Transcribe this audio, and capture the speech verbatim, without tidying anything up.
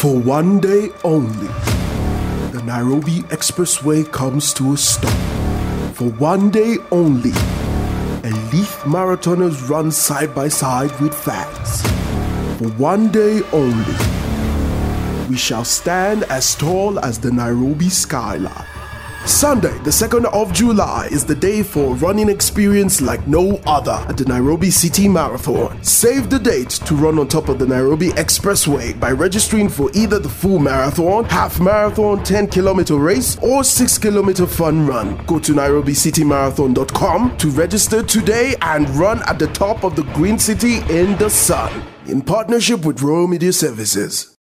For one day only, the Nairobi Expressway comes to a stop. For one day only, elite marathoners run side by side with fans. For one day only, we shall stand as tall as the Nairobi skyline. Sunday, the second of July, is the day for a running experience like no other at the Nairobi City Marathon. Save the date to run on top of the Nairobi Expressway by registering for either the full marathon, half marathon, ten kilometer race, or six kilometer fun run. Go to nairobi city marathon dot com to register today and run at the top of the green city in the sun. In partnership with Royal Media Services.